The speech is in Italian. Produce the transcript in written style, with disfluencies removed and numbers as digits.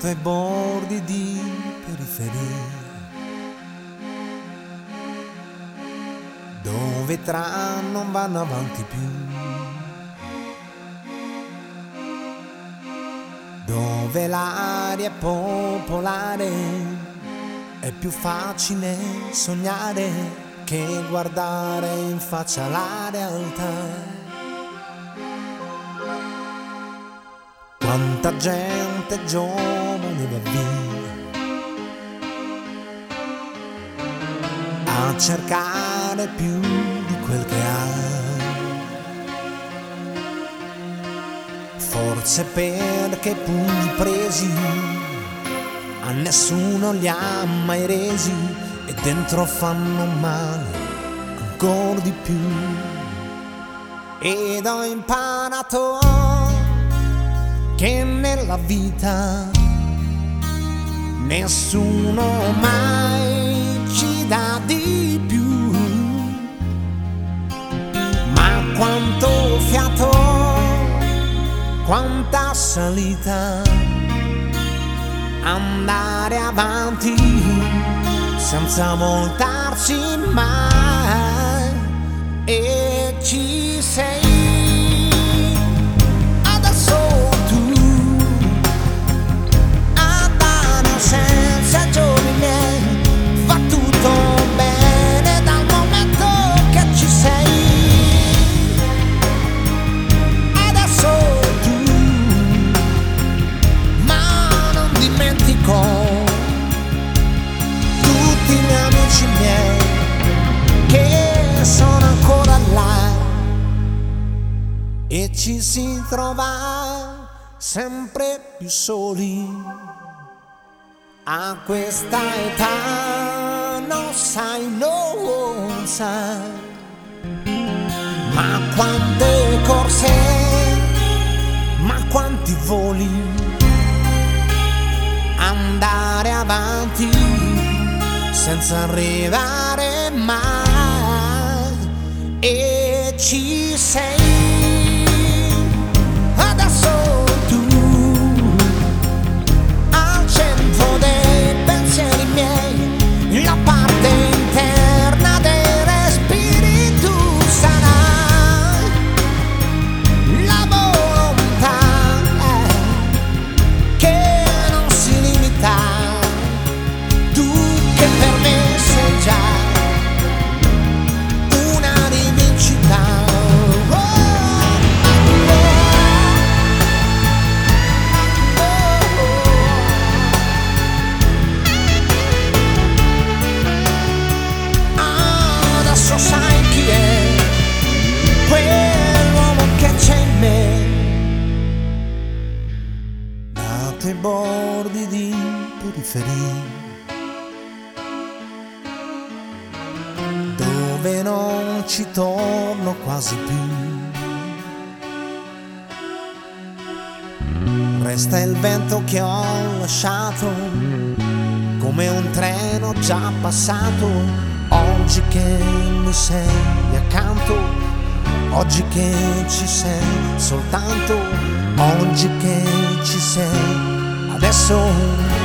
ai bordi di periferia, dove i tram non vanno avanti più, dove l'aria è popolare, è più facile sognare che guardare in faccia la realtà. Quanta gente giovane va via a cercare più di quel che ha, forse perché i pugni presi a nessuno li ha mai resi e dentro fanno male ancora di più. Ed ho imparato che nella vita nessuno mai ci dà di più, ma quanto fiato, quanta salita, andare avanti senza voltarsi mai. E ci sei adesso tu a dare senza giorni miei, va tutto bene dal momento che ci sei. Adesso tu, ma non dimentico tutti gli amici miei che sono ancora là, e ci si trova sempre più soli a questa età, non sai, non sai, ma quante corse, ma quanti voli, andare avanti senza arrivare mai. E ci sei adesso tu al centro dei pensieri miei, la parte interna dei respiri tu sarai, la volontà che non si limita, tu che per me sei già una rivincita. Adesso sai chi è quell'uomo che c'è in me, nato ai bordi di periferia, dove non ci torno quasi più. Resta il vento che ho lasciato, come un treno già passato. Oggi che mi sei accanto, oggi che ci sei soltanto, oggi che ci sei adesso.